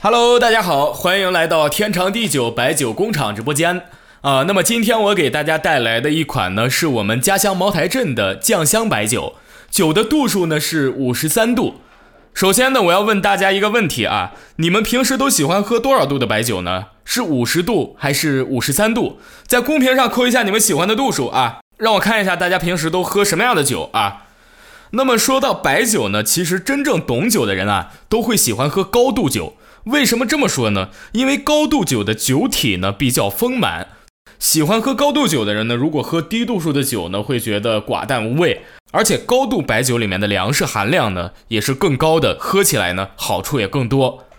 Hello， 大家好，欢迎来到天长地久白酒工厂直播间那么今天我给大家带来的一款呢，是我们家乡茅台镇的酱香白酒，酒的度数呢是53度。首先呢，我要问大家一个问题啊，你们平时都喜欢喝多少度的白酒呢？是50度还是53度？在公屏上扣一下你们喜欢的度数啊，让我看一下大家平时都喝什么样的酒啊。那么说到白酒呢，其实真正懂酒的人啊，都会喜欢喝高度酒。为什么这么说呢？因为高度酒的酒体呢比较丰满，喜欢喝高度酒的人呢，如果喝低度数的酒呢，会觉得寡淡无味。而且高度白酒里面的粮食含量呢也是更高的，喝起来呢好处也更多。